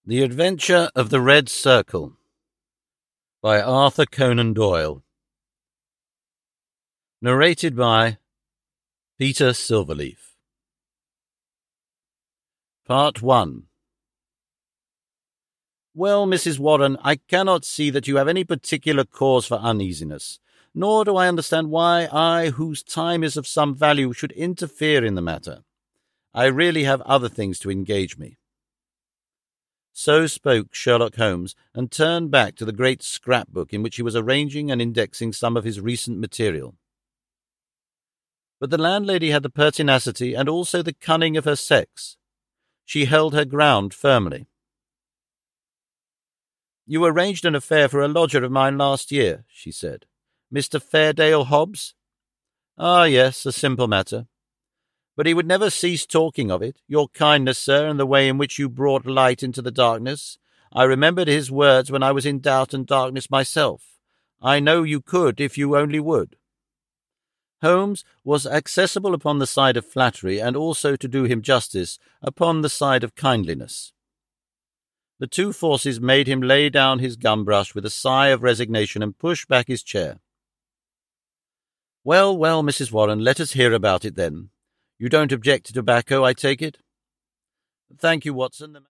The Adventure of the Red Circle by Arthur Conan Doyle. Narrated by Peter Silverleaf. Part 1. Well, Mrs. Warren, I cannot see that you have any particular cause for uneasiness, nor do I understand why I, whose time is of some value, should interfere in the matter. I really have other things to engage me. So spoke Sherlock Holmes, and turned back to the great scrapbook in which he was arranging and indexing some of his recent material. But the landlady had the pertinacity and also the cunning of her sex. She held her ground firmly. "You arranged an affair for a lodger of mine last year," she said. "Mr. Fairdale Hobbs?" "Ah, yes, a simple matter. But he would never cease talking of it. Your kindness, sir, and the way in which you brought light into the darkness. I remembered his words when I was in doubt and darkness myself. I know you could, if you only would." Holmes was accessible upon the side of flattery, and also, to do him justice, upon the side of kindliness. The two forces made him lay down his gum-brush with a sigh of resignation and push back his chair. "Well, well, Mrs. Warren, let us hear about it then. You don't object to tobacco, I take it?" "Thank you, Watson."